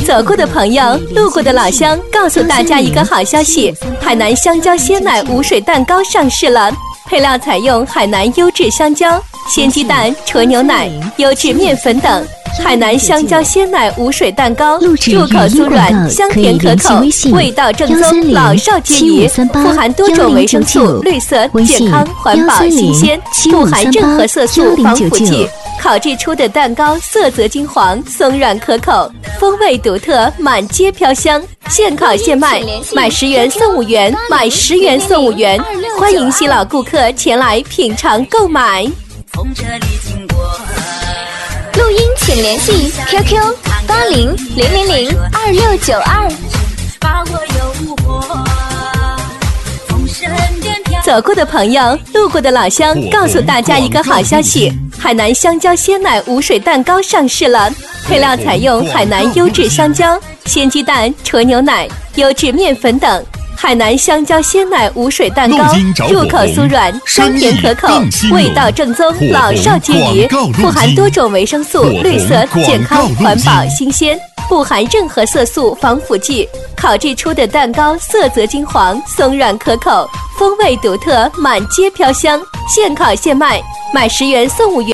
走过的朋友，路过的老乡，告诉大家一个好消息：海南香蕉鲜奶无水蛋糕上市了。配料采用海南优质香蕉、鲜鸡蛋、纯牛奶、优质面粉等。海南香蕉鲜奶无水蛋糕，入口酥软，香甜可口，味道正宗，老少皆宜。富含多种维生素，绿色、健康、环保、新鲜，不含任何色素、防腐剂。烤制出的蛋糕色泽金黄，松软可口，风味独特，满街飘香。现烤现卖，买10元送5元，买10元送5元。欢迎新老顾客前来品尝购买。从这里经过。 录音请联系 QQ8000022692。 走过的朋友，路过的老乡，告诉大家一个好消息：海南香蕉鲜奶无水蛋糕上市了。配料采用海南优质香蕉、鲜鸡蛋、纯牛奶、优质面粉等。海南香蕉鲜奶无水蛋糕，入口酥软，香甜可口，味道正宗，老少皆宜。富含多种维生素，绿色、健康、环保、新鲜，不含任何色素、防腐剂。烤制出的蛋糕色泽金黄，松软可口，风味独特，满街飘香。现烤现卖，买10元送5元。